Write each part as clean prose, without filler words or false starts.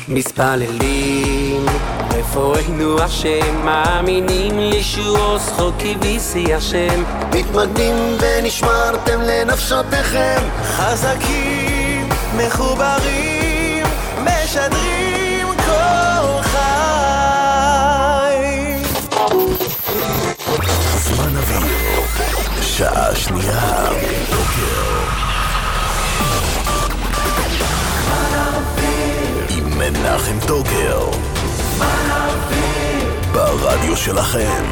מתפללים רפואנו השם, מאמינים לישועו זכות כביסי השם, מתמגנים ונשמרתם לנפשותיכם, חזקים מחוברים משדרים כל חי. זמן אוויר, שעה שנייה בבוקר עם מנחם טוקר ברדיו שלכם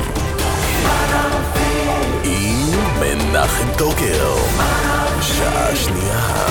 עם מנחם טוקר, שעה שנייה.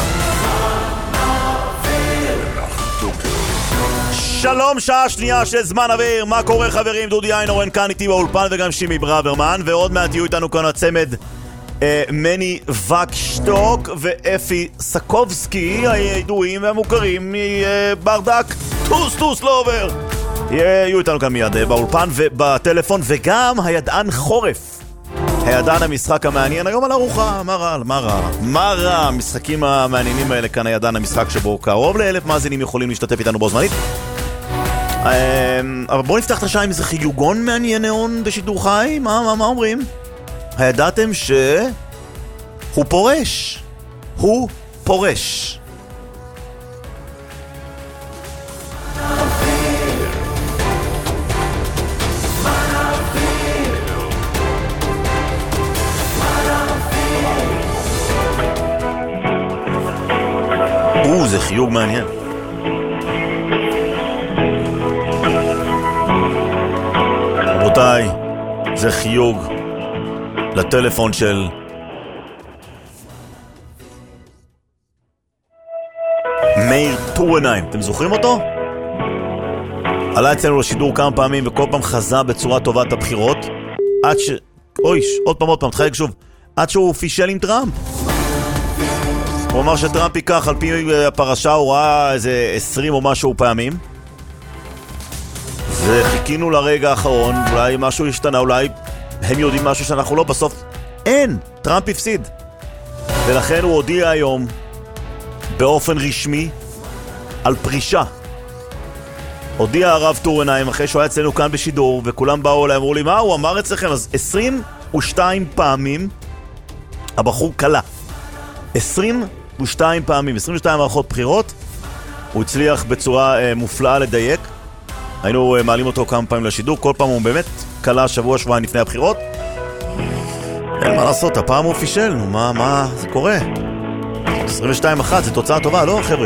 שלום, שעה שנייה של זמן אוויר. מה קורה חברים? דודי איינורן כאן איתי באולפן וגם שימי ברוורמן, ועוד מעט יהיו איתנו כאן הצמד מני וקשטוק ואפי סקובסקי, הידועים והמוכרים מברדק טוס לא עובר. יהיו איתנו כאן מיד באולפן ובטלפון, וגם הידען חורף, הידען המשחק המעניין היום על ארוחה. מה רע המשחקים המעניינים האלה כאן, הידען המשחק שבו קרוב ל1,000 מאזינים יכולים להשתתף איתנו בו זמנית. אבל בואו נפתח את השעה עם איזה חיוגון מעניין נאון בשידור חי. מה אומרים? הידעתם שהוא פורש. הוא פורש. זה חיוג מעניין. רבותיי, זה חיוג לטלפון של מאיר טורנהיים. אתם זוכרים אותו? עלה אצלנו לשידור כמה פעמים וכל פעם חזה בצורה טובה את הבחירות עד עוד פעם, תחייג שוב, עד שהוא פישל עם טראמפ. הוא אמר שטראמפ ייקח, על פי הפרשה הוא ראה איזה 20 או משהו פעמים, וחיכינו לרגע האחרון, אולי משהו השתנה, אולי הם יודעים משהו שאנחנו לא, בסוף אין, טראמפ הפסיד. ולכן הוא הודיע היום באופן רשמי על פרישה. הודיע הרב טורנהיים אחרי שהוא היה אצלנו כאן בשידור, וכולם באו אליי, אמרו לי, מה הוא אמר אצלכם? אז 22 פעמים הבחור קלה, 22 פעמים, 22 מערכות בחירות, הוא הצליח בצורה מופלאה לדייק. היינו מעלים אותו כמה פעמים לשידור, כל פעם הוא באמת קלה שבועיים לפני הבחירות. אין מה לעשות, הפעם הוא פישל, נו מה זה קורה? 22-1, זה תוצאה טובה, לא חבר'ה?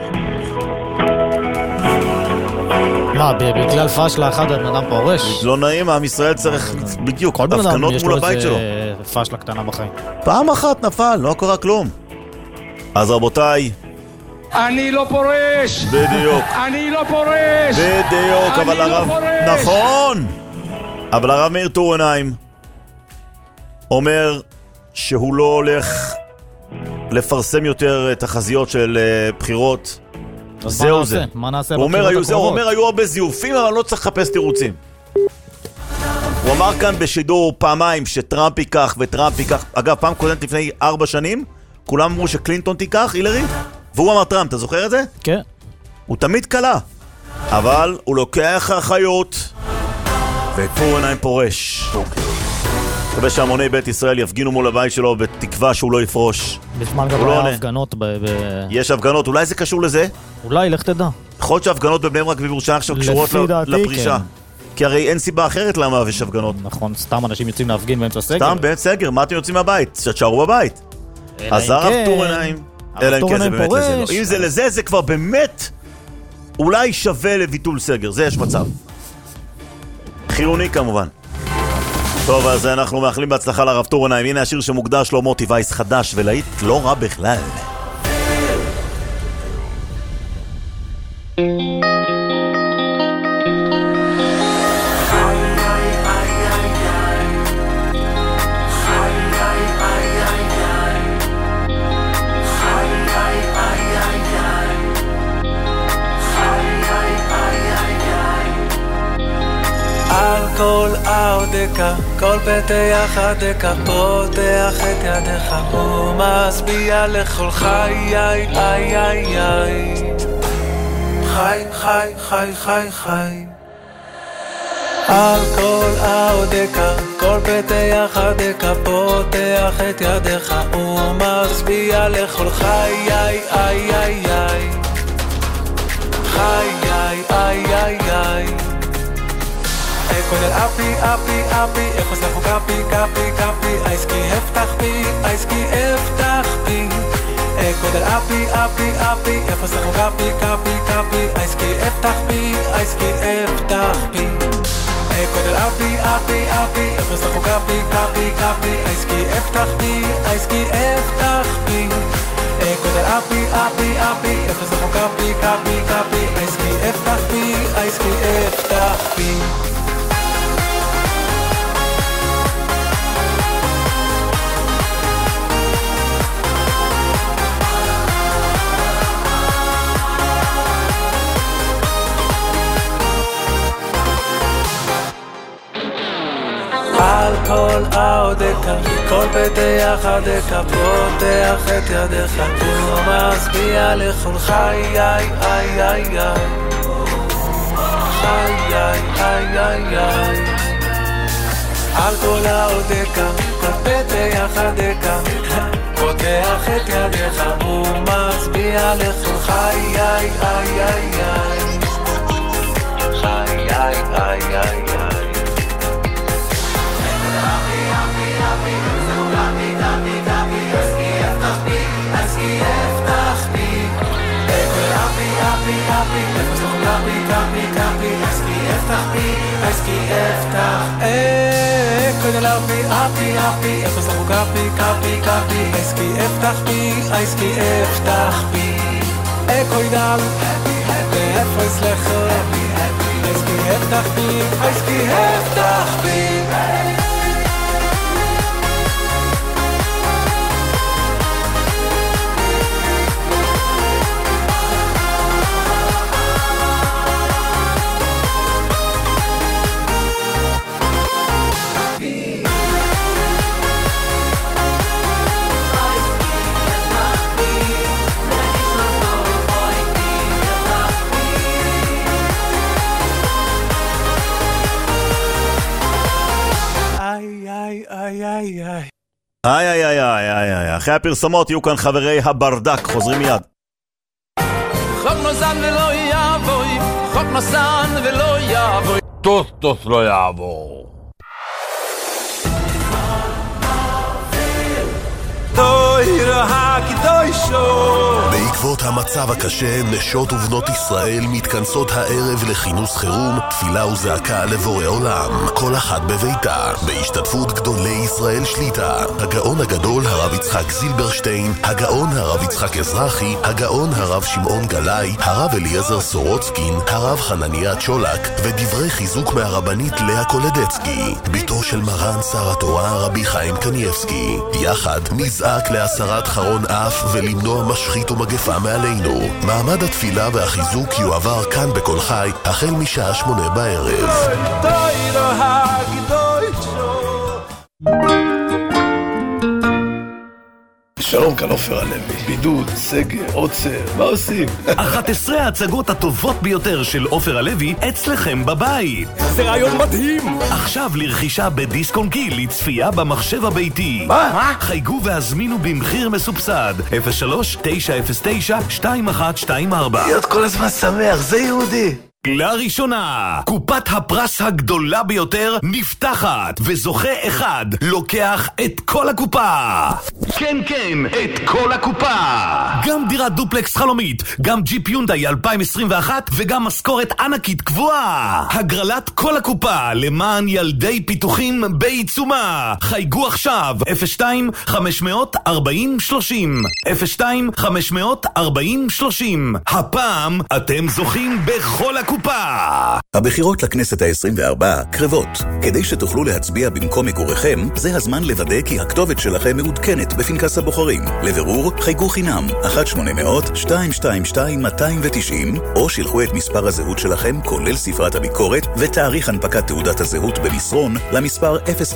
מה, בגלל פשלה אחד בן אדם פורש? לא נעים, עם ישראל צריך בדיוק הפגנות מול הבית שלו. פשלה קטנה בחיים. פעם אחת נפל, לא קרה כלום. אז רבותיי, אני לא פורש. בדיוק. אני לא פורש. בדיוק, אבל הרב... נכון! אבל הרב מאיר טורנהיים אומר שהוא לא הולך לפרסם יותר תחזיות של בחירות. זהו זה. מה נעשה הוא בבחירות הקרובות? הוא אומר, היו הרבה זיופים, אבל לא צריך לחפש תירוצים. הוא אמר כאן בשידור פעמיים שטראמפ ייקח וטראמפ ייקח. אגב, פעם קודמת לפני 4 שנים, כולם אמרו שקלינטון תיקח, הילרי, והוא אמר טראמפ, אתה זוכר את זה? כן. הוא תמיד קלה, אבל הוא לוקח אחריות, וטורנהיים פורש. מקווה שהמוני בית ישראל יפגינו מול הבית שלו בתקווה שהוא לא יפרוש. בזמן גם היה הפגנות יש הפגנות, אולי זה קשור לזה? אולי, לך תדע. יכול להיות שהפגנות בבני ברק ובירושלים עכשיו קשורות לפרישה. כי הרי אין סיבה אחרת למה יש הפגנות. נכון, סתם אנשים יוצאים להפגין באמצע סגר. סתם באמצע סגר, מה אתם יוצאים מהבית? שתשארו בבית. אז הרב טורנהיים, אלא אם כן זה באמת לזה. אם זה לזה, זה כבר באמת אולי שווה לביטול סגר, זה יש מצב. חיוני כמובן. טוב, אז אנחנו מאחלים בהצלחה לרב טורנהיים. הנה השיר שמוקדש לו, מוטי וייס חדש ולהיט לא רע בכלל. כל עודך, כל פתח עדך, פותח את ידך, ומשביע לכל חיי, איי איי איי. חי, חי, חי, חי, חי. על כל העודקה, כל פתח הדקה, פותח את ידיך ומצביע לכל חיי, איי, איי, איי. חיי, איי, איי, איי. כולל אפי, אפי, אפי, איך עושה חוק אפי, קפי, קפי, אייסקי הפתח בי, אייסקי הפתח בי. כולל אפי, אפי, אפי, איך עושה חוק אפי, קפי, קפי, אייסקי הפתח בי, אייסקי הפתח בי. כולל אפי, אפי, אפי, איך עושה חוק אפי, קפי, קפי, אייסקי הפתח בי, אייסקי הפתח בי. כולל אפי, אפי, אפי, איך עושה חוק אפי, קפי, קפי, אייסקי הפתח בי, אייסקי הפתח בי. על כל העודקה, כל פתח הדקה, פותח את ידיך ומצביע לכל חיי, איי, איי, איי. חיי, איי, איי, איי. על כל העודקה, כל פתח הדקה, פותח את ידיך ומצביע לכל חיי, איי, איי, איי. חיי, איי, איי, איי. כולל אפי, אפי, אפי, איפה זה חוק אפי, קפי, קפי, אייסקי אפתח בי, אייסקי אפתח בי. כולל ואיפה אצלך, אייסקי אפתח בי, אייסקי אפתח בי. איי איי איי איי איי. אחרי הפרסומות יהיו כאן חברי הברדק, חוזרים מיד. חוק נוסן ולא יעבור, חוק נוסן ולא יעבור, טוס לא יעבור. בעקבות המצב הקשה, נשות ובנות ישראל מתכנסות הערב לכינוס חירום, תפילה וזעקה לבורא עולם, כל אחת בביתה, בהשתתפות גדולי ישראל שליטה, הגאון הגדול הרב יצחק זילברשטיין, הגאון הרב יצחק אזרחי, הגאון הרב שמעון גלאי, הרב אליעזר סורוצקין, הרב חנניה צ'ולק, ודברי חיזוק מהרבנית לאה קולדצקי, ביתו של מרן שר התורה רבי חיים קניאבסקי. יחד נזעק להסרת חרון אף ולמנוע משחית ומגפה מעלינו. מעמד התפילה והחיזוק יועבר כאן בכל חי החל משעה 8 בערב. שלום, כאן עופר הלוי. בידוד, סגר, עוצר, מה עושים? 11 ההצגות הטובות ביותר של עופר הלוי אצלכם בבית. זה רעיון מדהים! עכשיו לרכישה בדיסק און קי לצפייה במחשב הביתי. מה? חייגו והזמינו במחיר מסובסד 03-909-2124. להיות כל הזמן שמח, זה יהודי. לראשונה, קופת הפרס הגדולה ביותר נפתחת, וזוכה אחד לוקח את כל הקופה. כן, כן, את כל הקופה. גם דירת דופלקס חלומית, גם ג'יפ יונדאי 2021 וגם משכורת ענקית קבועה. הגרלת כל הקופה למען ילדי פיתוחים בעיצומה. חייגו עכשיו 02-540-30 02-540-30. הפעם אתם זוכים בכל הקופה. הקופה. הבחירות לכנסת ה-24 קרבות. כדי שתוכלו להצביע במקום מגוריכם, זה הזמן לוודא כי הכתובת שלכם מעודכנת בפנקס הבוחרים. לבירור, חייגו חינם 1-800-222-290 או שילחו את מספר הזהות שלכם כולל ספרת הביקורת ותאריך הנפקת תעודת הזהות במסרון למספר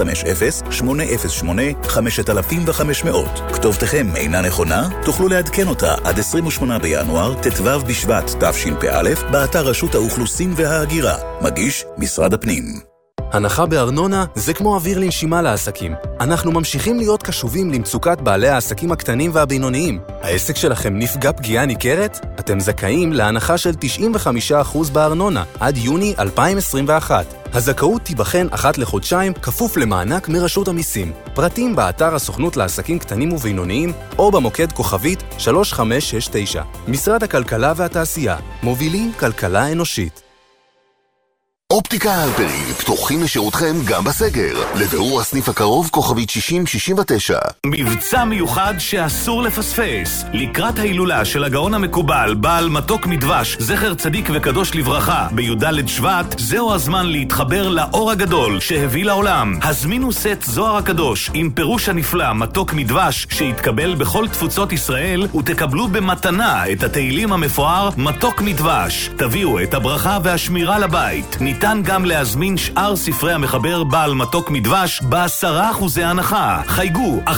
050-808-5500. כתובתכם אינה נכונה? תוכלו לעדכן אותה עד 28 בינואר תתוו בשבט תשפ"א באתר רשות האוכלוסין וההגירה. מגיש משרד הפנים. הנחה בארנונה זה כמו אוויר לנשימה לעסקים. אנחנו ממשיכים להיות קשובים למצוקת בעלי העסקים הקטנים והבינוניים. העסק שלכם נפגע פגיעה ניכרת? אתם זכאים להנחה של 95% בארנונה עד יוני 2021. הזכאות תיבחן אחת לחודשיים כפוף למענק מרשות המיסים. פרטים באתר הסוכנות לעסקים קטנים ובינוניים או במוקד כוכבית 3569. משרד הכלכלה והתעשייה, מובילים כלכלה אנושית. אופטיקה הלפרין פתוחים לשירותכם גם בסגר. לבירור הסניף הקרוב כוכבית 6069. מבצע מיוחד שאסור לפספס. לקראת ההילולה של הגאון המקובל בעל מתוק מדבש זכר צדיק וקדוש לברכה בי"ד שבט, זהו הזמן להתחבר לאור הגדול שהביא לעולם. הזמינו סט זוהר הקדוש עם פירוש הנפלא מתוק מדבש שהתקבל בכל תפוצות ישראל, ותקבלו במתנה את התהילים המפואר מתוק מדבש. תביאו את הברכה והשמירה לבית. ניתן גם להזמין שאר ספרי המחבר בעל מתוק מדבש ב10% הנחה. חייגו 1-800-350-330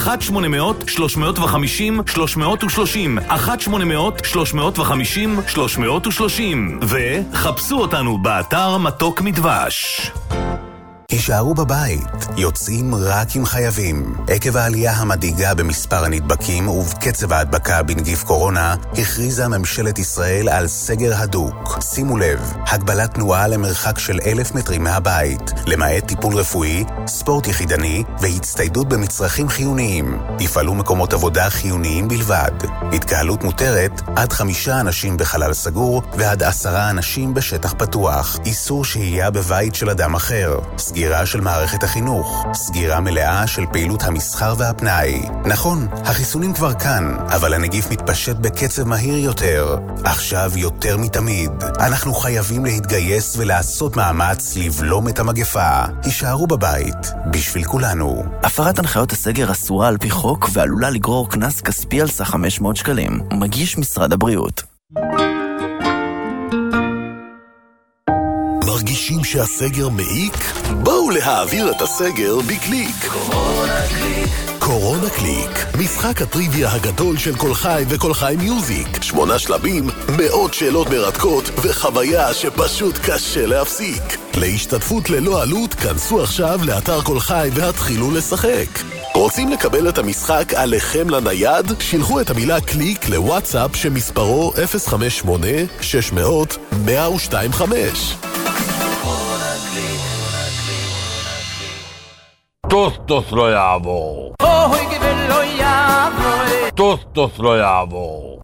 1-800-350-330 וחפשו אותנו באתר מתוק מדבש. הישארו בבית, יוצאים רק אם חייבים. עקב העלייה המדאיגה במספר הנדבקים ובקצב ההדבקה בנגיף קורונה, הכריזה ממשלת ישראל על סגר הדוק. שימו לב, הגבלת תנועה למרחק של 1,000 מטרים מהבית, למעט טיפול רפואי, ספורט יחידני והצטיידות במצרכים חיוניים. יפעלו מקומות עבודה חיוניים בלבד. התקהלות מותרת עד 5 אנשים בחלל סגור ועד 10 אנשים בשטח פתוח. איסור שהייה בבית של אדם אחר. סגירה של מערכת החינוך, סגירה מלאה של פעילות המסחר והפנאי. נכון, החיסונים כבר כאן, אבל הנגיף מתפשט בקצב מהיר יותר. עכשיו יותר מתמיד, אנחנו חייבים להתגייס ולעשות מאמץ לבלום את המגפה. הישארו בבית, בשביל כולנו. הפרת הנחיות הסגר אסורה על פי חוק ועלולה לגרור קנס כספי על סך 500 שקלים. מגיש משרד הבריאות. מרגישים שהסגר מעיק? בואו להעביר את הסגר בקליק. קורונה קליק, משחק הטריוויה הגדול של כל חי וכל חי מיוזיק. 8 שלבים, מאות שאלות מרתקות וחוויה שפשוט קשה להפסיק. להשתתפות ללא עלות, כנסו עכשיו לאתר כל חי והתחילו לשחק. רוצים לקבל את המשחק עליכם לנייד? שילחו את המילה קליק לוואטסאפ שמספרו 058-600-1025. טוסטוס לא יעבור. אוי גבל לא יעבור. טוסטוס לא יעבור.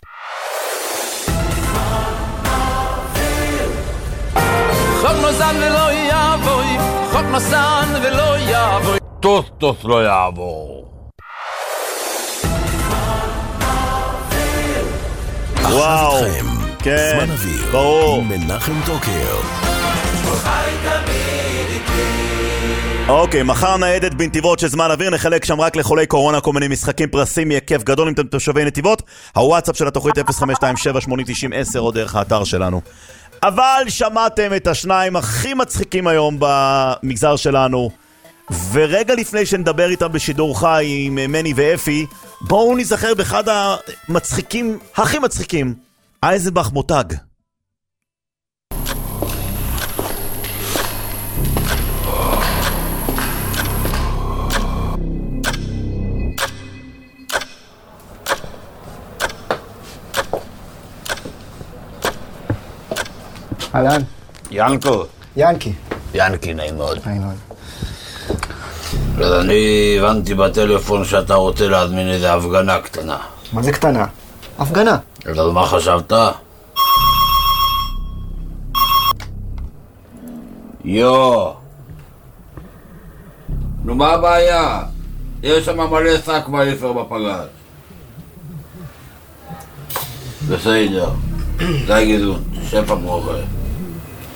חוק נוסן ולא יעבור. חוק נוסן ולא יעבור. טוסטוס לא יעבור. וואו, כן, זמן אוויר, ברור. עם מנחם טוקר. אוקיי, מחר ניידת בנתיבות של זמן אוויר, נחלק שם רק לחולי קורונה כל מיני משחקים, פרסים מהיקף גדול אם אתם תושבי נתיבות. הוואטסאפ של התוכנית 0527-8090-10 או דרך האתר שלנו. אבל שמעתם את השניים הכי מצחיקים היום במגזר שלנו, ורגע לפני שנדבר איתם בשידור חי עם מני ואפי, בואו נזכר באחד המצחיקים, הכי מצחיקים, אייזנבך מותג. אהלן. ינקו. ינקי. ינקי, נעים מאוד. נעים מאוד. אז אני הבנתי בטלפון שאתה רוצה להזמין איזה הפגנה קטנה. מה זה קטנה? הפגנה. אז מה חשבת? נו מה הבעיה? יש שם מלא שק ואיפר בפגז. בסדר. זה הגידון, שפע מוכל.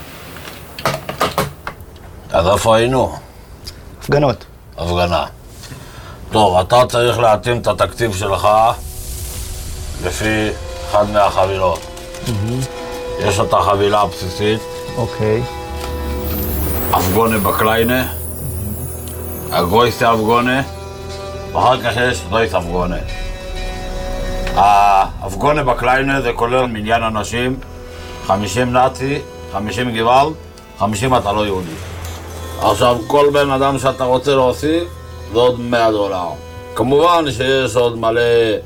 אז איפה היינו? הפגנות. הפגנה. טוב, אתה צריך להתאים את התקציב שלך לפי אחד מהחבילות. יש את החבילה הבסיסית. אוקיי. אפגונה בקליינה, הגרויסטה אפגונה, ואחר כך יש דויס אפגונה. האפגונה בקליינה זה כולל מניין אנשים, 50 נאצי, 50 גוואלד, 50 אתה לא יהודי. עכשיו, כל בן אדם שאתה רוצה להוסיף, זה עוד $100. כמובן שיש עוד מלא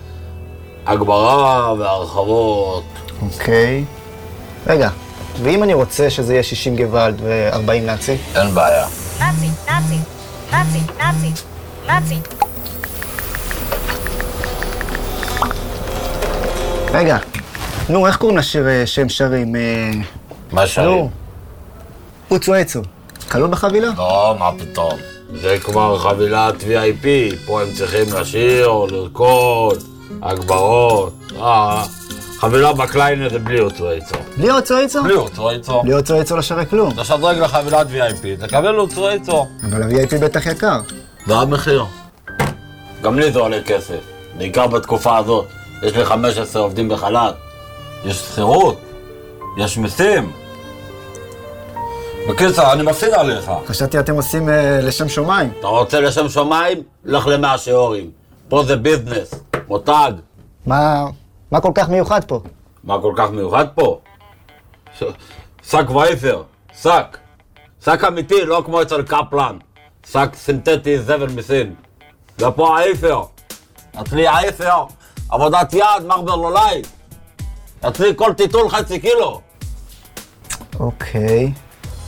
הגברה והרחבות. אוקיי. רגע, ואם אני רוצה שזה יהיה 60 גוואלד ו-40 נאצי? אין בעיה. נאצי, נאצי, נאצי, נאצי, נאצי. רגע, נו, איך קוראים לשיר שהם שרים? מה שרים? נו, רוצו עצו. כלול בחבילה? לא, מה פתאום. זה כבר חבילת VIP, פה הם צריכים לשיר או לרקוד, הגברות. חבילה בקליינה זה בלי רוצו עצו. בלי רוצו עצו? בלי רוצו עצו. בלי רוצו עצו לשרי כלום. תשדרג לחבילת VIP, תקבל רוצו עצו. אבל ה-VIP בטח יקר. זה המחיר. גם לי זה עולה כסף, בעיקר בתקופה הזאת. יש לי 15 עובדים בחל"ת, יש שכירות, יש מיסים. בקיצר, אני מפסיד עליך. חשבתי אתם עושים לשם שמיים. אתה רוצה לשם שמיים? לך ל100 שיעורים. פה זה ביזנס, מותג. מה כל כך מיוחד פה? מה כל כך מיוחד פה? שק וייפר, שק. שק אמיתי, לא כמו אצל קפלן. שק סינתטי זבל מסין. ופה האיפר. אצלי האיפר, עבודת יד, מרבר לולי. אצלי כל טיטול 0.5 קילו. אוקיי.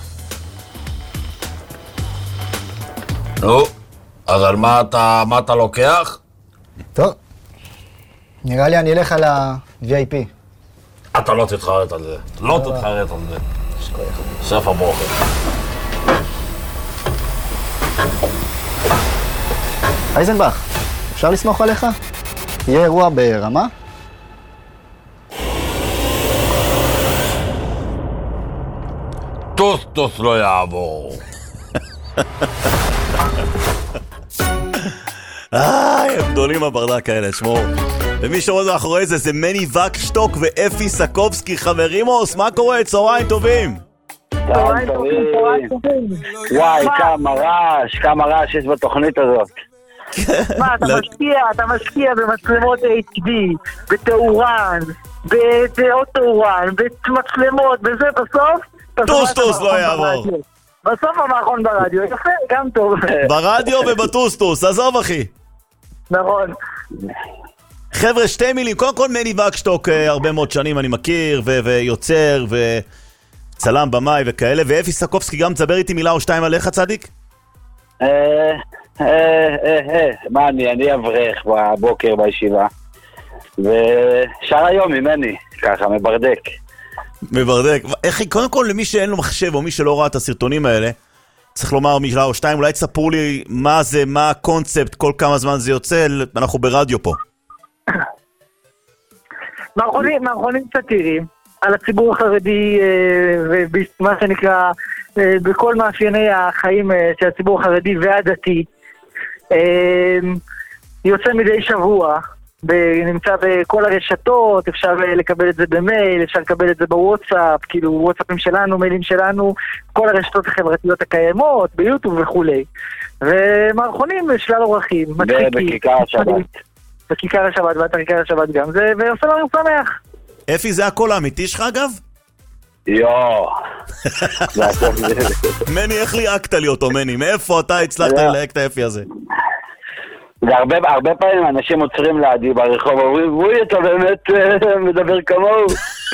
נו, אז על מה אתה לוקח? טוב, נראה לי אני אלך על ה-VIP. אתה לא תתחרט על זה, לא תתחרט על זה. שף הברוכה. אייזנבך, אפשר לסמוך עליך? יהיה אירוע ברמה? טוסטוס לא יעבור. הם גדולים הברדק האלה, שמור. ומי שעוד מאחורי זה מני וקשטוק ואפי סקובסקי. חברימוס, מה קורה? צהריים טובים. צהריים טובים. וואי, כמה רעש יש בתוכנית הזאת. מה, אתה משקיע במצלמות HD, בתאורן, בדעות תאורן, במצלמות, בזה בסוף? טוסטוס לא יעבור. בסוף המערכון ברדיו, יפה, גם טוב. ברדיו ובטוסטוס, עזוב אחי. נכון. חבר'ה, 2 מילים. קודם כל מני וקשטוק, הרבה מאוד שנים אני מכיר, ויוצר, וצלם במאי וכאלה, ואפי סקובסקי גם תדבר איתי מילה או 2 עליך, צדיק? מה אני אברך בבוקר בישיבה, ושר היום ממני, ככה, מברדק. קודם כל, למי שאין לו מחשב או מי שלא ראה את הסרטונים האלה, צריך לומר מילה או 2, אולי תספרו לי מה זה, מה הקונספט, כל כמה זמן זה יוצא, אנחנו ברדיו פה. מערכונים סאטיריים על הציבור החרדי ומה שנקרא בכל מאפייני החיים של הציבור החרדי והדתי. יוצא מדי שבוע, נמצא בכל הרשתות, אפשר לקבל את זה במייל, אפשר לקבל את זה בוואטסאפ, כאילו וואטסאפים שלנו, מיילים שלנו, כל הרשתות החברתיות הקיימות, ביוטיוב וכולי. ומערכונים בשלל אורחים, מצחיקים. בכיכר השבת. בכיכר השבת, ואתה כיכר השבת גם, ועושה לנו שמח. אפי, זה הכל האמיתי שלך אגב? יואו. מני, איך ליהקת לי אותו, מני? מאיפה אתה הצלחת ללהק את האפי הזה? זה הרבה פעמים אנשים עוצרים לידי ברחוב, אומרים, וואי, אתה באמת מדבר כמוהו.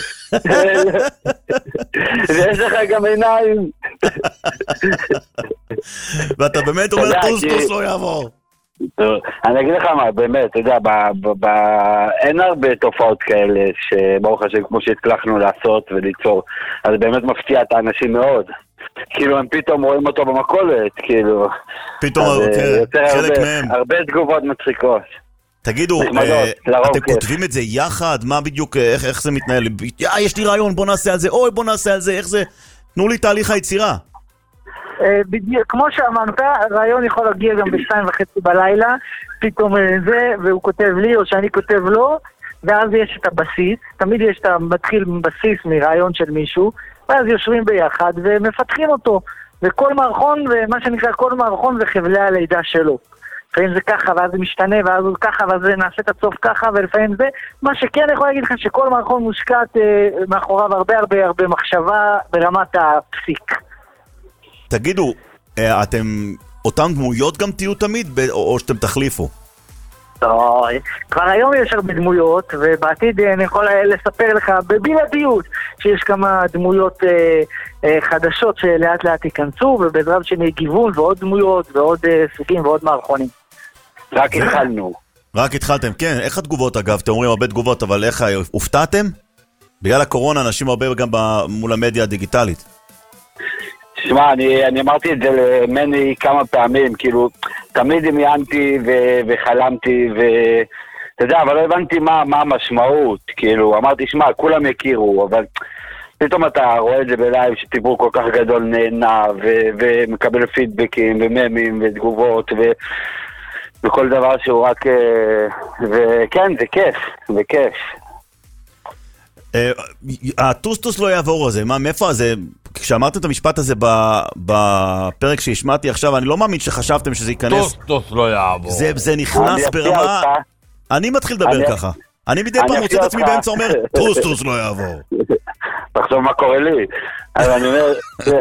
ויש לך גם עיניים. ואתה באמת אומר, טוסטוס לא יעבור. אני אגיד לך מה, באמת, אתה יודע, אין הרבה תופעות כאלה שברוך השם כמו שהצלחנו לעשות וליצור, אז באמת מפתיע את האנשים מאוד. כאילו הם פתאום רואים אותו במכולת, כאילו. פתאום, חלק מהם. הרבה תגובות מצחיקות. תגידו, אתם כותבים את זה יחד? מה בדיוק, איך זה מתנהל? יש לי רעיון, בוא נעשה על זה, אוי בוא נעשה על זה, איך זה? תנו לי תהליך היצירה. בדיוק, כמו שאמרת, הרעיון יכול להגיע גם ב2:30 בלילה, פתאום זה, והוא כותב לי או שאני כותב לו, ואז יש את הבסיס, תמיד יש את המתחיל בסיס מרעיון של מישהו, ואז יושבים ביחד ומפתחים אותו, וכל מערכון, ומה שנקרא כל מערכון זה חבלי הלידה שלו. לפעמים זה ככה, ואז זה משתנה, ואז הוא ככה, ואז זה נעשה את הסוף ככה, ולפעמים זה. מה שכן יכול להגיד לך שכל מערכון מושקעת מאחוריו הרבה מחשבה ברמת הפסיק. תגידו, אתם אותם דמויות גם תהיו תמיד, או שאתם תחליפו? לא, כבר היום יש הרבה דמויות, ובעתיד אני יכול לספר לך בבלעדיות שיש כמה דמויות חדשות שלאט לאט ייכנסו, ובעזרת שני גיוון ועוד דמויות ועוד סוגים ועוד מערכונים. רק התחלנו. רק התחלתם, כן. איך התגובות אגב? אתם אומרים הרבה תגובות, אבל איך הופתעתם? בגלל הקורונה אנשים הרבה גם מול המדיה הדיגיטלית. תשמע, אני אמרתי את זה למני כמה פעמים, כאילו, תמיד דמיינתי וחלמתי, אתה יודע, אבל לא הבנתי מה המשמעות, כאילו, אמרתי, שמע, כולם יכירו, אבל פתאום אתה רואה את זה בלייב שציבור כל כך גדול נהנה, ומקבל פידבקים, וממים, ותגובות, וכל דבר שהוא רק, וכן, זה כיף, זה כיף. הטוסטוס לא יעבור הזה, מאיפה זה? כשאמרת את המשפט הזה בפרק שהשמעתי עכשיו, אני לא מאמין שחשבתם שזה ייכנס. טוסטוס לא יעבור. זה נכנס ברמה... אני מתחיל לדבר ככה. אני מדי פעם מוצא את עצמי באמצע אומר, טוסטוס לא יעבור. תחשוב מה קורה לי. אז אני אומר,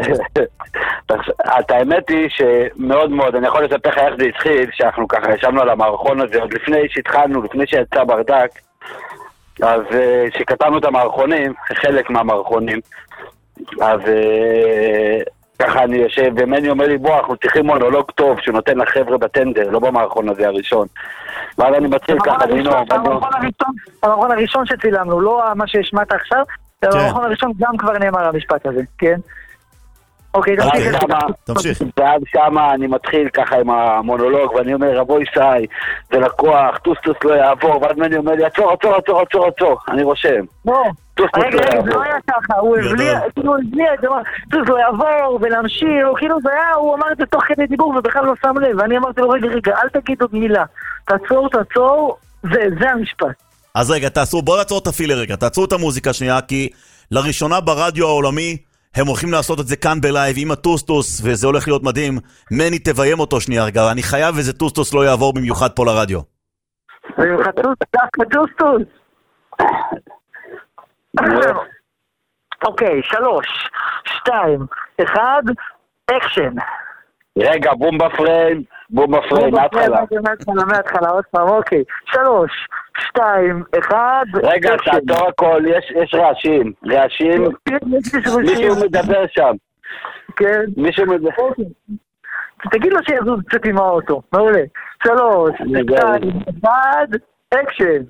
את האמת היא שמאוד מאוד, אני יכול לספר לך איך זה התחיל, שאנחנו ככה ישבנו על המערכון הזה, עוד לפני שהתחלנו, לפני שיצא ברדק, אז שכתבנו את המערכונים, חלק מהמערכונים, אז ככה אני יושב, ומני אומר לי, בוא, אנחנו צריכים מונולוג טוב, שנותן לחבר'ה בטנדר, לא במערכון הזה הראשון. ואז אני מתחיל ככה, המערכון הראשון שצילמנו, לא מה שהשמעת עכשיו, המערכון הראשון גם כבר נאמר המשפט הזה, כן? אוקיי, תמשיך. ואז שמה אני מתחיל ככה עם המונולוג, ואני אומר, רבוי סי, זה לקוח, טוסטוס לא יעבור, ואז מני אומר לי, עצור, אני רושם. רגע, זה לא היה ככה, הוא הבליע את זה, טוסטוס לא יעבור, ולהמשיך, כאילו זה היה, הוא אמר את זה תוך כדי דיבור, ובכלל לא שם לב, ואני אמרתי לו, רגע, אל תגיד עוד מילה, תעצור, זה המשפט. אז רגע, בואו נעצור את הפילר רגע, תעצרו את המוזיקה שנייה, כי לראשונה ברדיו העולמי, הם הולכים לעשות את זה כאן בלייב עם הטוסטוס, וזה הולך להיות מדהים. מני, תביים אותו שנייה רגע, אני חייב איזה טוסטוס לא יעבור במיוחד פה לרדיו. במיוחד טוסטוס. אוקיי, 3, 2, 1, אקשן. רגע, בום בפריים, מההתחלה, עוד פעם, אוקיי. 3, 2, 1, רגע, תעצור הכל, יש רעשים, מישהו מדבר שם. כן. מישהו מדבר. תגיד לו שיזוז קצת עם האוטו, מעולה. 3, 2, 1, אקשן.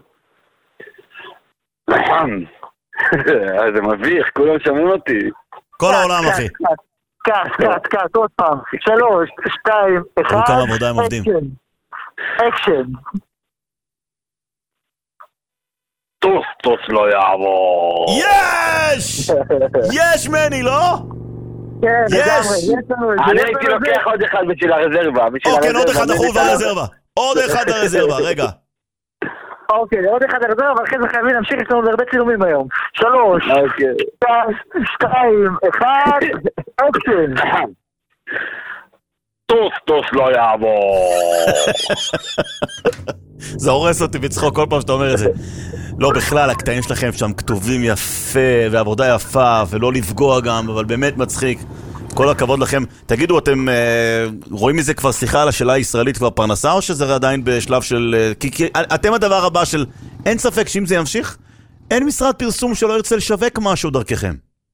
זה מביך, כולם שומעים אותי. כל העולם, אחי. קאט, עוד פעם. 3, 2, 1, כמה עבודה הם עובדים. אקשן. טוסטוס לא יעבור. יש מני, לא? כן, אני הייתי לוקח עוד אחד בשביל הרזרבה. כן, עוד אחד אחוז ברזרבה. עוד אחד הרזרבה, רגע. אוקיי, עוד אחד הרזרבה, אבל אחרי זה חייבים להמשיך, יש לנו הרבה צילומים היום. 3, 2, 1, אקשן. טוסטוס לא יעבור. זה הורס אותי בצחוק כל פעם שאתה אומר את זה. לא, בכלל, הקטעים שלכם שם כתובים יפה, ועבודה יפה, ולא לפגוע גם, אבל באמת מצחיק. כל הכבוד לכם. תגידו, אתם רואים מזה כבר, סליחה על השאלה הישראלית, כבר פרנסה, או שזה עדיין בשלב של... כי אתם הדבר הבא של... אין ספק שאם זה ימשיך, אין משרד פרסום שלא ירצה לשווק משהו דרככם.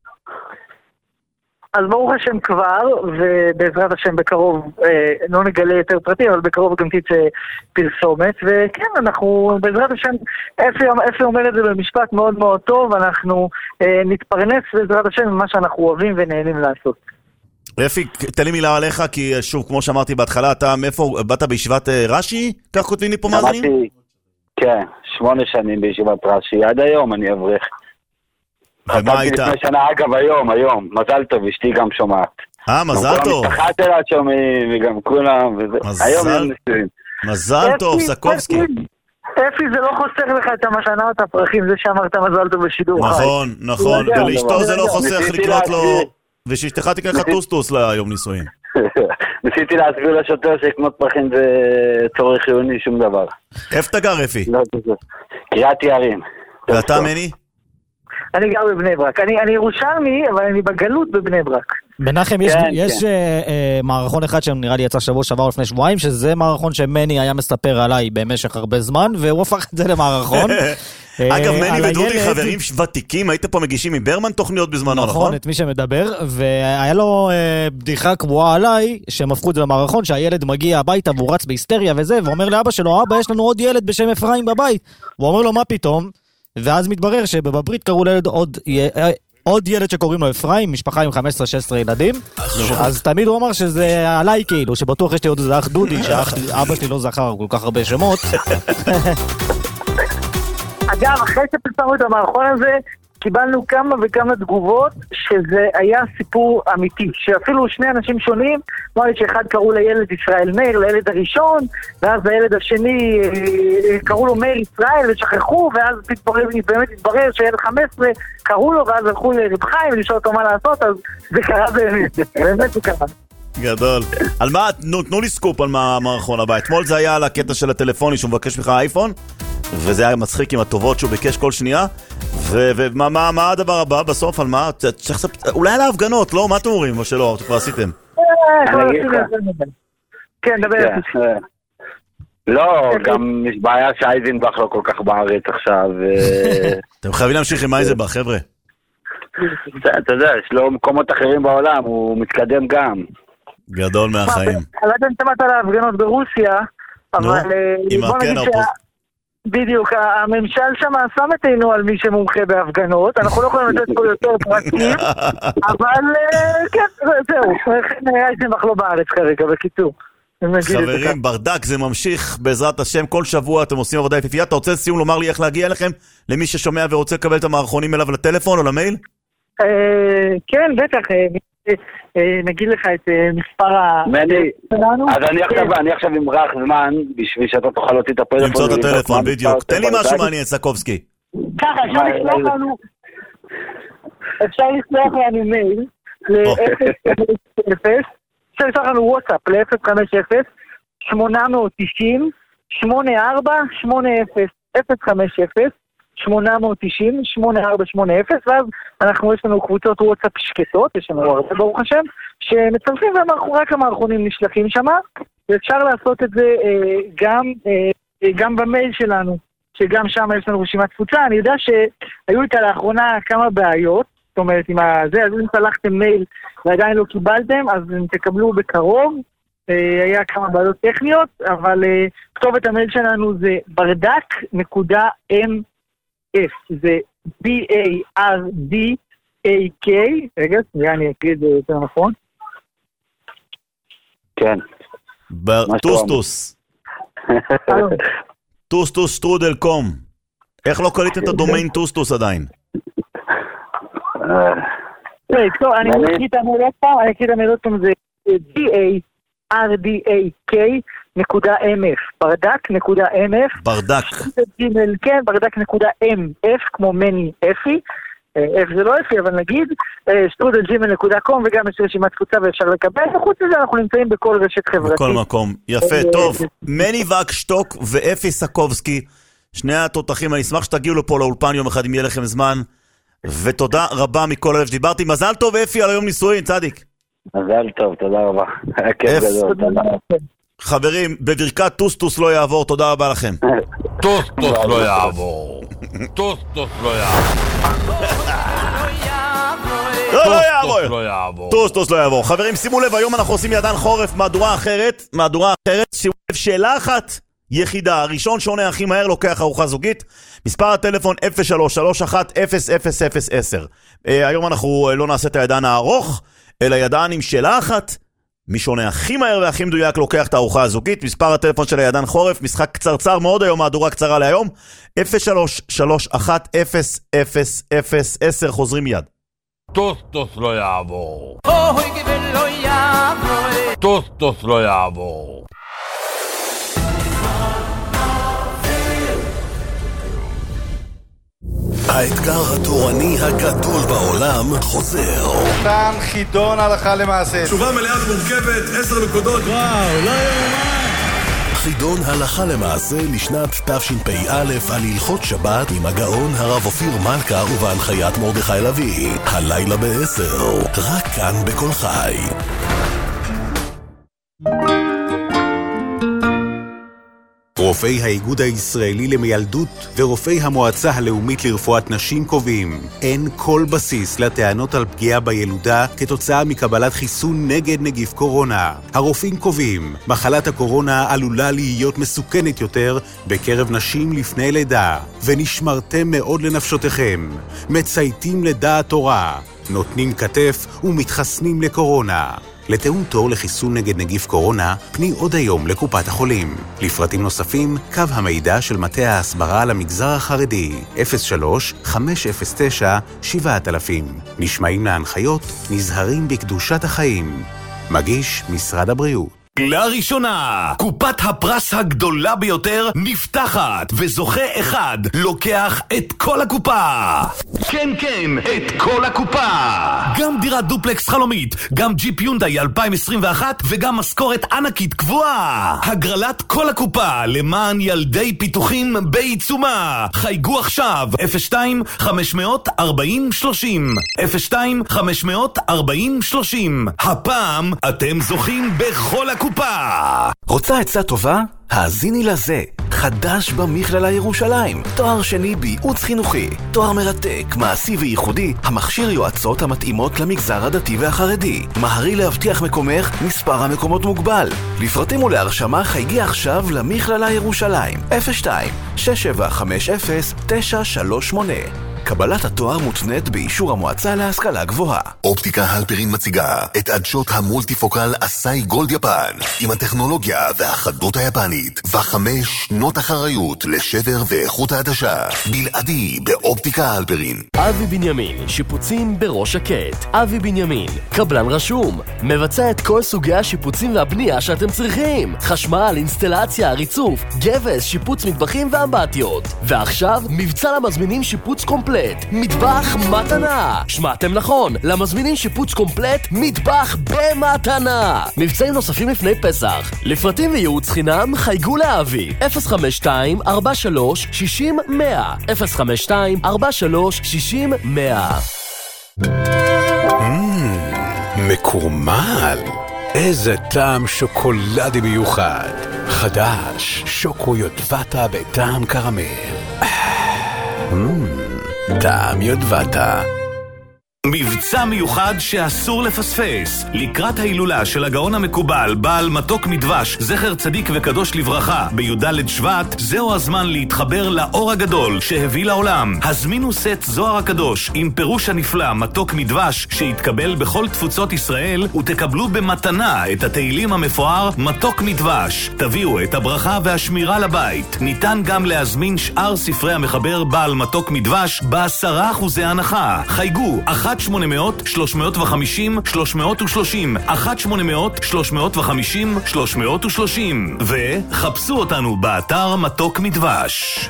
אז ברוך השם כבר, ובעזרת השם בקרוב, לא נגלה יותר פרטים, אבל בקרוב גם תצא פרסומת, וכן, אנחנו בעזרת השם, אפי אומר את זה במשפט מאוד מאוד טוב, אנחנו נתפרנס בעזרת השם ממה שאנחנו אוהבים ונהנים לעשות. אפי, תן לי מילה עליך, כי שוב, כמו שאמרתי בהתחלה, אתה מאיפה, באת בישיבת רש"י? כך כותבים לי פה מאזינים? כן, 8 שנים בישיבת רש"י, עד היום אני אברך. ומה היית? לפני שנה, אגב, היום, מזל טוב, אשתי גם שומעת. מזל טוב. המשפחה שלה שומעים, וגם כולם, היום הם נישואים. מזל טוב, סקובסקי. אפי, זה לא חוסך לך את המתנה, את הפרחים, זה שאמרת מזל טוב בשידור. נכון, ולאשתו זה לא חוסך לקנות לו, ושאשתך תקרא לך טוסטוס ליום נישואין. ניסיתי להסביר לשוטר שקנות פרחים זה צורך חיוני, שום דבר. איפה אתה גר, אפי? קריית יערים. ואתה, מני? אני גר בבני ברק. אני ירושלמי, אבל אני בגלות בבני ברק. מנחם, יש מערכון אחד שנראה לי יצא שבוע שעבר לפני שבועיים, שזה מערכון שמני היה מספר עליי במשך הרבה זמן, והוא הפך את זה למערכון. אגב, מני ודודי חברים ותיקים, היית פה מגישים מברמן תוכניות בזמנו, נכון? נכון, את מי שמדבר, והיה לו בדיחה קבועה עליי, שהם הפכו את זה למערכון, שהילד מגיע הביתה והוא רץ בהיסטריה וזה, ואומר לאבא שלו, אבא, יש לנו עוד ילד בשם אפרים בבית. הוא אומר לו, מה פתאום? ואז מתברר שבברית קראו לילד עוד ילד שקוראים לו אפרים, משפחה עם 15-16 ילדים, אז תמיד הוא אמר שזה עליי כאילו, שבטוח יש לי עוד איזה אח דודי, שאבא שלי לא זכר כל כך הרבה שמות. אגב, אחרי שפרסמנו את המערכון הזה, קיבלנו כמה וכמה תגובות שזה היה סיפור אמיתי, שאפילו שני אנשים שונים, אמר לי שאחד קראו לילד ישראל מאיר, לילד הראשון, ואז לילד השני קראו לו מאיר ישראל ושכחו, ואז באמת התברר שילד 15 קראו לו, ואז הלכו לרב חיים ולשאול אותו מה לעשות, אז זה קרה באמת זה קרה. גדול. על מה, תנו לי סקופ על המערכון הבא. אתמול זה היה על הקטע של הטלפוני שהוא מבקש לך אייפון, וזה היה מצחיק עם הטובות שהוא ביקש כל שנייה. ומה הדבר הבא בסוף? על מה? אולי על ההפגנות, לא? מה אתם אומרים? או שלא? אתם כבר עשיתם? כן, דבר. לא, גם יש בעיה שאייזנבך לא כל כך בארץ עכשיו. אתם חייבים להמשיך עם אייזנבך, חבר'ה. אתה יודע, יש לו מקומות אחרים בעולם, הוא מתקדם גם. גדול מהחיים. אני לא יודע אם שמעת על ההפגנות ברוסיה, אבל בוא נגיד בדיוק, הממשל שם שם את עינו על מי שמומחה בהפגנות, אנחנו לא יכולים לתת פה יותר פרטים, אבל כן, זהו, אייזנבך לא בארץ כרגע, בקיצור. חברים, ברדק, זה ממשיך בעזרת השם, כל שבוע אתם עושים עבודה יפיפייה. אתה רוצה לסיום לומר לי איך להגיע אליכם, למי ששומע ורוצה לקבל את המערכונים אליו לטלפון או למייל? כן, בטח, נגיד לך את מספר שלנו. אז אני עכשיו אמרח זמן בשביל שאתה תוכל להוציא את הפלאפון. למצוא את הטלפון, בדיוק. תן לי משהו מעניין, סקובסקי. ככה, אפשר לשלוח לנו מייל ל-050, אפשר לשלוח לנו וואטסאפ ל-050-890-8480, 050-890-8480, ואז יש לנו קבוצות וואטסאפ שקטות, יש לנו הרבה ברוך השם, שמצטרפים רק המערכונים נשלחים שם, ואפשר לעשות את זה גם במייל שלנו, שגם שם יש לנו רשימת תפוצה. אני יודע שהיו איתה לאחרונה כמה בעיות, זאת אומרת, אז אם שלחתם מייל ועדיין לא קיבלתם, אז תקבלו בקרוב. היה כמה בעיות טכניות, אבל כתובת המייל שלנו זה bardak.mf, זה B-A-R-D-A-K, רגע, אני אקריא את זה יותר נכון. כן. טוסטוס. טוסטוס שטרודל.com. איך לא קליתם את הדומיין טוסטוס עדיין? אני אקריא את המייל עוד פעם, זה bardak.mf, ברדק. כן, bardak.mf, כמו מני אפי, F זה לא אפי, אבל נגיד, strudel.gmail.com, וגם יש רשימת תפוצה ואפשר לקבל, וחוץ מזה אנחנו נמצאים בכל רשת חברתית. בכל מקום. יפה, טוב. מני וקשטוק ואפי סקובסקי, שני התותחים, אני אשמח שתגיעו לפה לאולפן יום אחד אם יהיה לכם זמן, ותודה רבה מכל הלב שדיברתי. מזל טוב אפי על היום נישואין, צדיק. מזל טוב, תודה רבה. כיף גדול, תודה. חברים, בברכת טוסטוס לא יעבור, תודה רבה לכם. טוסטוס לא יעבור. טוסטוס לא יעבור. טוסטוס לא יעבור. חברים, שימו לב, היום אנחנו עושים ידן חורף, מהדורה אחרת. שימו לב, שאלה אחת יחידה, הראשון שעונה הכי מהר לוקח ארוחה זוגית. מספר הטלפון 0331-00010. היום אנחנו לא נעשה את הידן הארוך, אלא ידן עם שאלה אחת. מי שעונה הכי מהר והכי מדויק לוקח את הארוחה הזוגית. מספר הטלפון של הידן חורף, משחק קצרצר מאוד היום, מהדורה קצרה להיום, 0331-00010. חוזרים מיד. טוסטוס לא יעבור. אוי ולא יעבור. טוסטוס לא יעבור. האתגר התורני הגדול בעולם חוזר. כאן חידון הלכה למעשה. תשובה מלאה ומורכבת, 10 נקודות. וואו, לא יאומן. חידון הלכה למעשה לשנת תשפ"א על הלכות שבת עם הגאון הרב אופיר מלכה ובהנחיית מרדכי לוי. הלילה ב-10, רק כאן בכל חי. רופאי האיגוד הישראלי למיילדות ורופאי המועצה הלאומית לרפואת נשים קובעים, אין כל בסיס לטענות על פגיעה בילודה כתוצאה מקבלת חיסון נגד נגיף קורונה. הרופאים קובעים, מחלת הקורונה עלולה להיות מסוכנת יותר בקרב נשים לפני לידה, ונשמרתם מאוד לנפשותיכם, מצייתים לדעת תורה, נותנים כתף ומתחסנים לקורונה. לתאום תור לחיסון נגד נגיף קורונה, פני עוד היום לקופת החולים. לפרטים נוספים, קו המידע של מטה ההסברה למגזר החרדי, 03-509-7000. נשמעים להנחיות, נזהרים בקדושת החיים. מגיש משרד הבריאות. לראשונה, קופת הפרס הגדולה ביותר נפתחת, וזוכה אחד לוקח את כל הקופה. כן, כן, את כל הקופה. גם דירת דופלקס חלומית, גם ג'יפ יונדאי 2021 וגם משכורת ענקית קבועה. הגרלת כל הקופה למען ילדי פיתוחים בעיצומה. חייגו עכשיו 02-540-30 02-540-30. הפעם אתם זוכים בכל הקופה. רוצה עצה טובה? האזיני לזה, חדש במכללה ירושלים, תואר שני בייעוץ חינוכי, תואר מרתק, מעשי וייחודי, המכשיר יועצות המתאימות למגזר הדתי והחרדי. מהרי להבטיח מקומך, מספר המקומות מוגבל. לפרטים ולהרשמה חייגי עכשיו למכללה ירושלים, 02-6750-938. קבלת התואר מותנית באישור המועצה להשכלה גבוהה. אופטיקה הלפרין מציגה את עדשות המולטיפוקל אסאי גולד יפן עם הטכנולוגיה והחדות היפנית ו5 שנות אחריות לשבר ואיכות העדשה בלעדי באופטיקה הלפרין. אבי בנימין, שיפוצים בראש שקט. אבי בנימין, קבלן רשום, מבצע את כל סוגי השיפוצים והבנייה שאתם צריכים, חשמל, אינסטלציה, ריצוף, גבס, שיפוץ מטבחים ואמבטיות. ועכשיו מבצע למזמינים שיפוץ קומפלט, מטבח מתנה. שמעתם נכון, למזמינים שיפוץ קומפלט, מטבח במתנה. מבצעים נוספים לפני פסח. לפרטים וייעוץ חינם חייגו לאבי 052-43-60-100 052-43-60-100. מקורמל, איזה טעם שוקולדי מיוחד, חדש, שוקו יודבטה בטעם קרמל. טעם יודבטה. מבצע מיוחד שאסור לפספס. לקראת ההילולה של הגאון המקובל בעל מתוק מדבש זכר צדיק וקדוש לברכה בי"ד שבט, זהו הזמן להתחבר לאור הגדול שהביא לעולם. הזמינו סט זוהר הקדוש עם פירוש הנפלא מתוק מדבש שהתקבל בכל תפוצות ישראל, ותקבלו במתנה את התהילים המפואר מתוק מדבש. תביאו את הברכה והשמירה לבית. ניתן גם להזמין שאר ספרי המחבר בעל מתוק מדבש ב10% הנחה. חייגו 1-800-350-330 1-800-350-330 וחפשו אותנו באתר מתוק מדבש.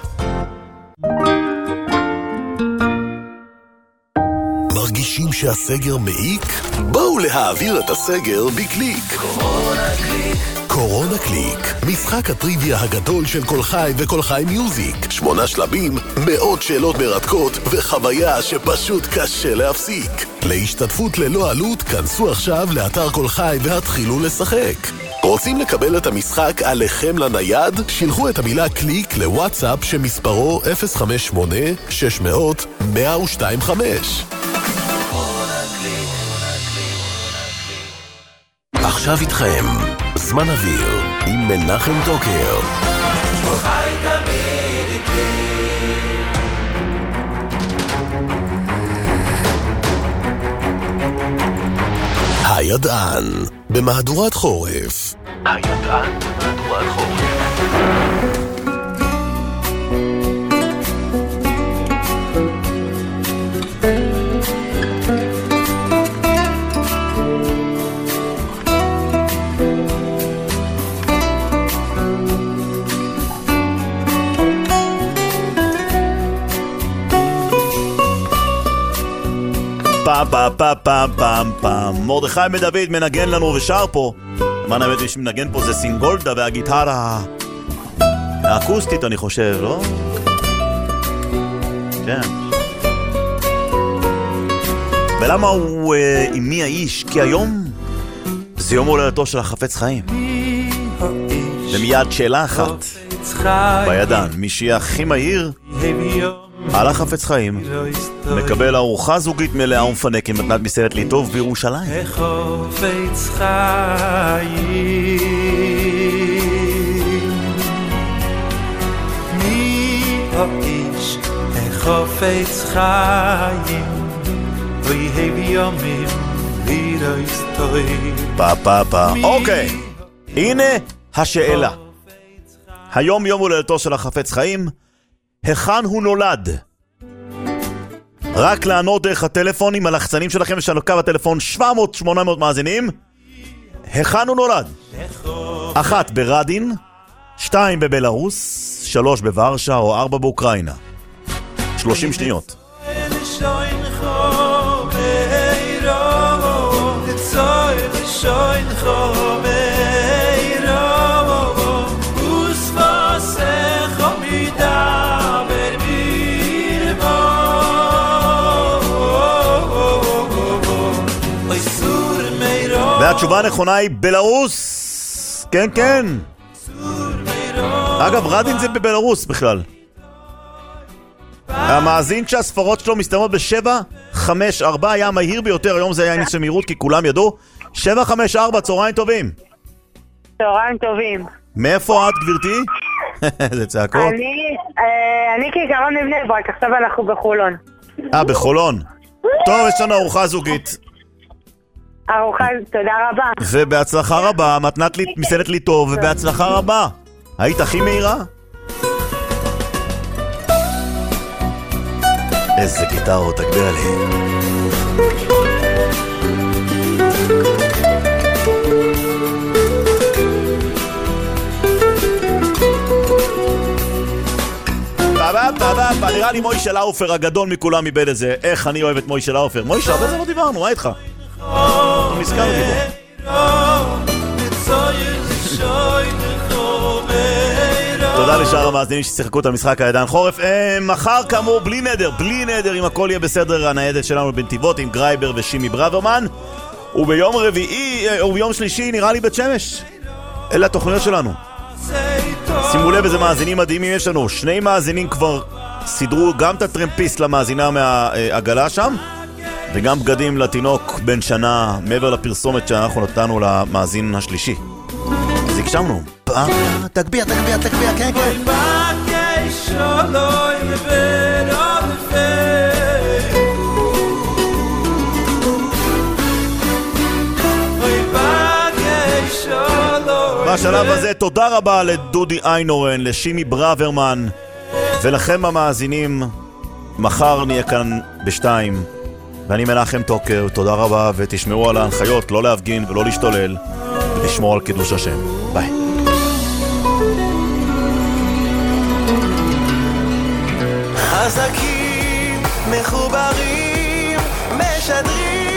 מרגישים שהסגר מעיק? בואו להעביר את הסגר בקליק. קורונה קליק, משחק הטריוויה הגדול של כל חי וכל חי מיוזיק. 8 שלבים, מאות שאלות מרתקות וחוויה שפשוט קשה להפסיק. להשתתפות ללא עלות, כנסו עכשיו לאתר כל חי והתחילו לשחק. רוצים לקבל את המשחק עליכם לנייד? שילחו את המילה קליק לוואטסאפ שמספרו 058-600-1025. עכשיו איתכם זמן אוויר עם מנחם דוקר. הידען במהדורת חורף. הידען במהדורת חורף. פה פה פה פעם פעם. מרדכי מדוד מנגן לנו ושר פה. מה נאמת מי שמנגן פה זה סינגולדה והגיטרה האקוסטית אני חושב, לא? כן. ולמה הוא עם מי האיש? כי היום זה יום הולדתו של החפץ חיים. ומיד שאלה אחת בידן, מי שיהיה הכי מהיר על החפץ חיים מקבל ארוחה זוגית מלאה ומפנק עם מתנת מסעדת ליטוב בירושלים. החפץ חיים מי האיש החפץ חיים ויהי ביומים פה פה פה. אוקיי, הנה השאלה. היום יום הולדתו של החפץ חיים, היכן הוא נולד? רק לענות דרך הטלפונים על החצנים שלכם, יש לנו קו הטלפון 700-800 מאזינים. היכן הוא נולד? 1 ברדין, 2 בבלרוס, 3 בוורשה או 4 באוקראינה. 30 שניות. והתשובה הנכונה היא בלרוס. כן, כן. אגב, רדין זה בבלרוס בכלל. המאזין שהספרות שלו מסתיימות ב-754 היה המהיר ביותר, היום זה היה עניין של מהירות כי כולם ידעו. 754, צהריים טובים. צהריים טובים. מאיפה את, גברתי? זה צעקות. אני כעיקרון מבני ברק, עכשיו אנחנו בחולון. בחולון. טוב, יש לנו ארוחה זוגית. ארוחה, תודה רבה. ובהצלחה רבה, מתנת מסעדת לי טוב, ובהצלחה רבה. היית הכי מהירה? איזה גיטרות, תגביר לי. נראה לי מוישה לאופר הגדול מכולם איבד את זה. איך אני אוהב את מוישה לאופר. מוישה, הרבה זה לא דיברנו, מה איתך? לא נזכרתי בו. תודה לשאר המאזינים ששיחקו את המשחק הידיים חורף. מחר כאמור בלי נדר אם הכל יהיה בסדר, הניידת שלנו בנתיבות עם גרייבר ושימי ברוורמן, וביום רביעי או ביום שלישי נראה לי בית שמש. אלה התוכניות שלנו. שימו לב איזה מאזינים מדהימים יש לנו. 2 מאזינים כבר סידרו גם את הטרמפיסט למאזינה מהעגלה שם, וגם בגדים לתינוק בן שנה מעבר לפרסומת שאנחנו נתנו למאזין השלישי. אז הקשמנו. תגביה, כן, כן. בשלב הזה תודה רבה לדודי איינורן, לשימי ברוורמן ולכם המאזינים. מחר נהיה כאן ב2 ואני מנחם טוקר. תודה רבה ותשמעו על ההנחיות, לא להפגין ולא להשתולל, ותשמעו על קידוש השם. ביי. חזקים מחוברים משדרים